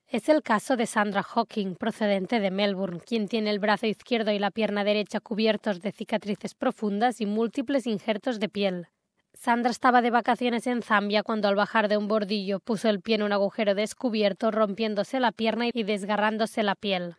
Es el caso de Sandra Hawking, procedente de Melbourne, quien tiene el brazo izquierdo y la pierna derecha cubiertos de cicatrices profundas y múltiples injertos de piel. Sandra estaba de vacaciones en Zambia cuando al bajar de un bordillo puso el pie en un agujero descubierto, rompiéndose la pierna y desgarrándose la piel.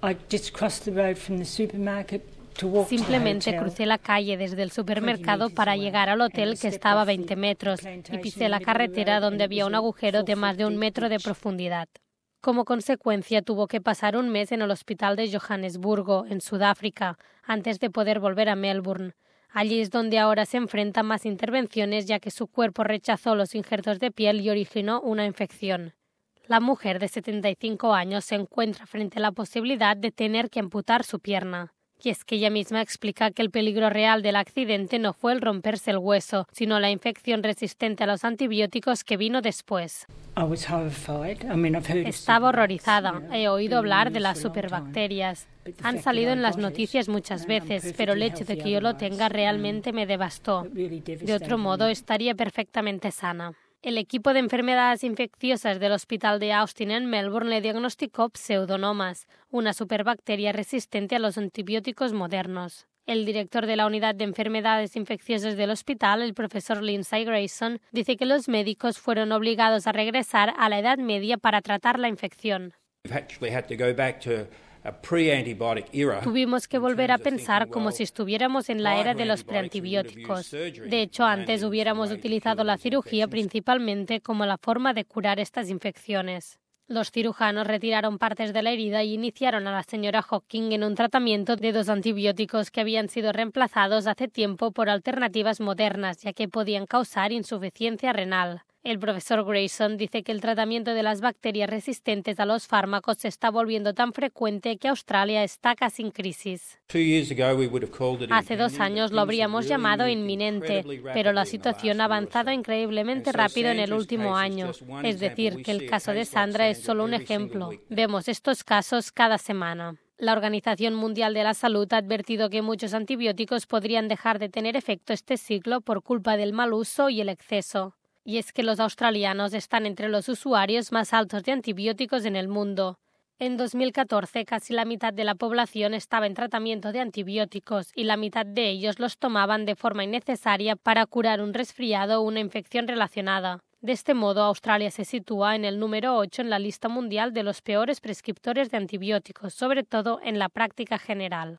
Simplemente crucé la calle desde el supermercado para llegar al hotel, que estaba a 20 metros, y pisé la carretera donde había un agujero de más de 1 metro de profundidad. Como consecuencia, tuvo que pasar un mes en el hospital de Johannesburgo, en Sudáfrica, antes de poder volver a Melbourne. Allí es donde ahora se enfrenta a más intervenciones, ya que su cuerpo rechazó los injertos de piel y originó una infección. La mujer de 75 años se encuentra frente a la posibilidad de tener que amputar su pierna. Y es que ella misma explica que el peligro real del accidente no fue el romperse el hueso, sino la infección resistente a los antibióticos que vino después. Estaba horrorizada. He oído hablar de las superbacterias. Han salido en las noticias muchas veces, pero el hecho de que yo lo tenga realmente me devastó. De otro modo, estaría perfectamente sana. El equipo de enfermedades infecciosas del Hospital de Austin en Melbourne le diagnosticó pseudomonas, una superbacteria resistente a los antibióticos modernos. El director de la unidad de enfermedades infecciosas del hospital, el profesor Lindsay Grayson, dice que los médicos fueron obligados a regresar a la Edad Media para tratar la infección. Tuvimos que volver a pensar como si estuviéramos en la era de los preantibióticos. De hecho, antes hubiéramos utilizado la cirugía principalmente como la forma de curar estas infecciones. Los cirujanos retiraron partes de la herida y iniciaron a la señora Hawking en un tratamiento de 2 antibióticos que habían sido reemplazados hace tiempo por alternativas modernas, ya que podían causar insuficiencia renal. El profesor Grayson dice que el tratamiento de las bacterias resistentes a los fármacos se está volviendo tan frecuente que Australia está casi en crisis. Hace 2 años lo habríamos llamado inminente, pero la situación ha avanzado increíblemente rápido en el último año. Es decir, que el caso de Sandra es solo un ejemplo. Vemos estos casos cada semana. La Organización Mundial de la Salud ha advertido que muchos antibióticos podrían dejar de tener efecto este siglo por culpa del mal uso y el exceso. Y es que los australianos están entre los usuarios más altos de antibióticos en el mundo. En 2014, casi la mitad de la población estaba en tratamiento de antibióticos y la mitad de ellos los tomaban de forma innecesaria para curar un resfriado o una infección relacionada. De este modo, Australia se sitúa en el número 8 en la lista mundial de los peores prescriptores de antibióticos, sobre todo en la práctica general.